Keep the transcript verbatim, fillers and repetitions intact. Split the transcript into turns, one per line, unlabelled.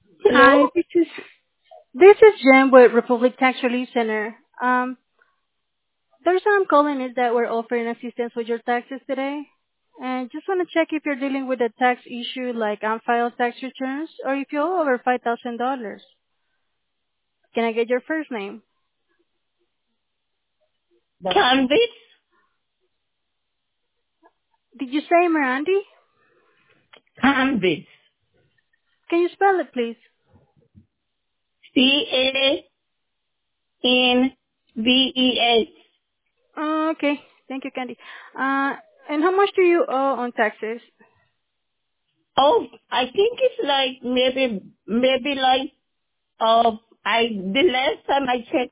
Hi,
Hello?
this is this is Jem with Republic Tax Relief Center. Um, the reason I'm calling is that we're offering assistance with your taxes today, and just want to check if you're dealing with a tax issue like unfiled tax returns, or if you owe over five thousand dollars. Can I get your first name?
Canvas?
Did you say Mirandi?
Canvas.
Can you spell it, please?
C A N V E S.
Uh, okay, thank you, Candy. Uh, and how much do you owe on taxes?
Oh, I think it's like maybe, maybe like, uh, I, the last time I checked